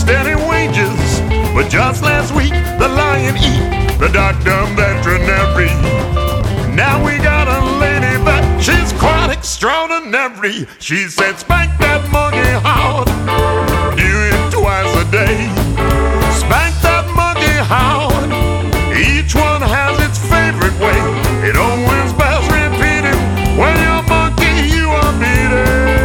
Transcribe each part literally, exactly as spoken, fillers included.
steady wages. But just last week, the lion eat the doctor veterinary. Now we got a lady that she's quite extraordinary. She said, spank that monkey hard, do it twice a day. Spank that monkey hard, each one has its favorite way. It always bears repeating, when you're a monkey, you are beaten.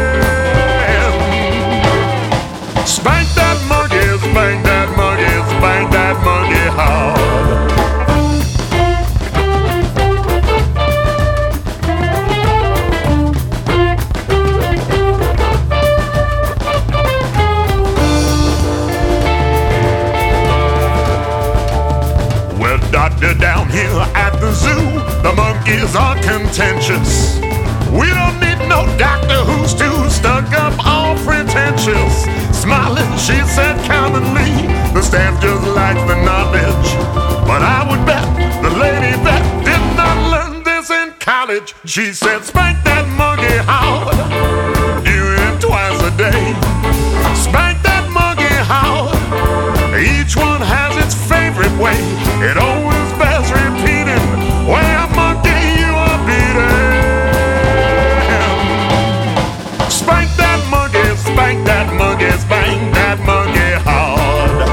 Spank that monkey, spank that monkey, spank that monkey hard. Doctor, down here at the zoo, the monkeys are contentious. We don't need no doctor who's too stuck up or pretentious. Smiling, she said commonly, the staff just likes the knowledge. But I would bet the lady that did not learn this in college. She said, spank that monkey hard, do it twice a day. Spank that monkey hard, each one has its favorite way. It always bears repeating, when a monkey you are beaten. Spank that monkey, spank that monkey, spank that monkey hard.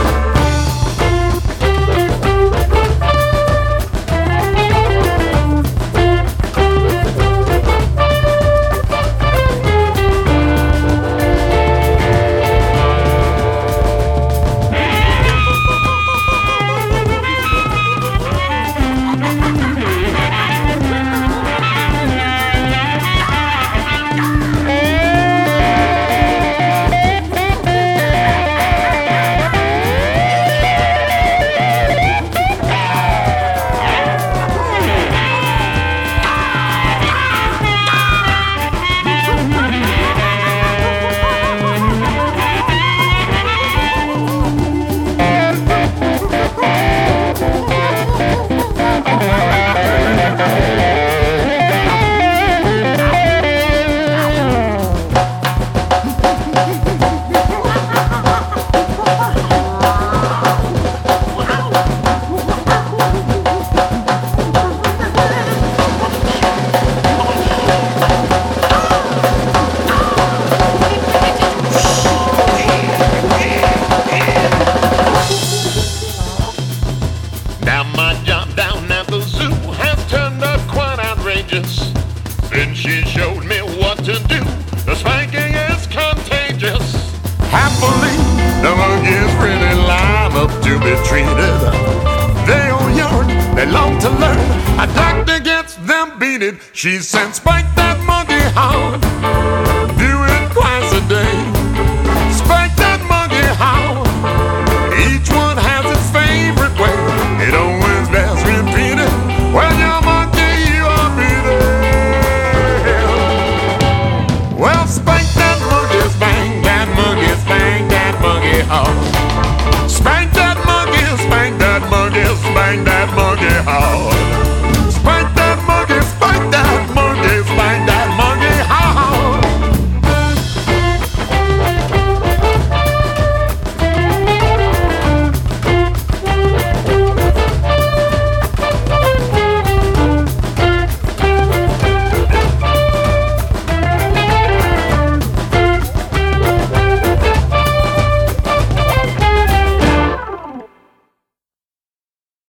Then she showed me what to do. The spanking is contagious. Happily, the monkeys really line up to be treated. They all yearn, they long to learn. A doctor gets them beaten. She said, spank that monkey hard, do it twice a day.